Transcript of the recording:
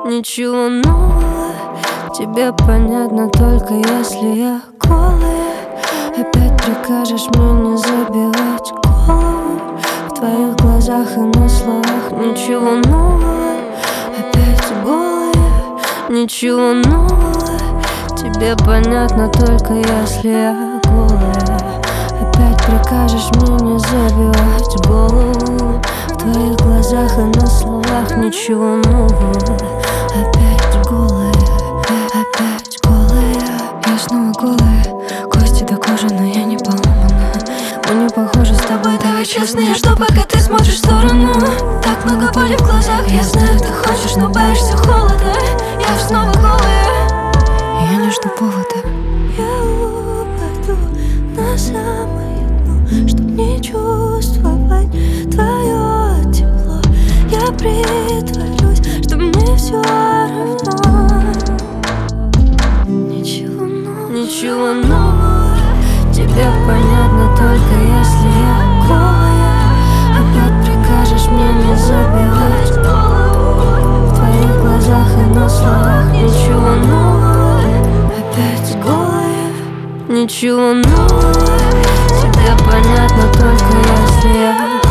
Ничего нового, тебе понятно только если я голая. Опять прикажешь мне не забивать голову. В твоих глазах и на словах ничего нового. Опять голая, ничего нового, тебе понятно только если я голая. Опять прикажешь мне не забивать голову. В твоих глазах и на словах ничего нового. Опять голая, опять голая. Я снова голая, кости до кожи, но я не поломана. Мы не похожи с тобой, давай честно. Я жду, пока ты смотришь в сторону. Так много боли в глазах, я знаю, ты хочешь, но боишься холода. Я снова голая, я не жду повода. Я упаду на самое дно, чтоб не чувствовать твое тепло. Я притворюсь, что мне все равно. Ничего нового, тебе понятно только если я голая. Опять прикажешь мне не забивать голову. В твоих глазах и на словах ничего нового. Опять голая, ничего нового, тебе понятно только если я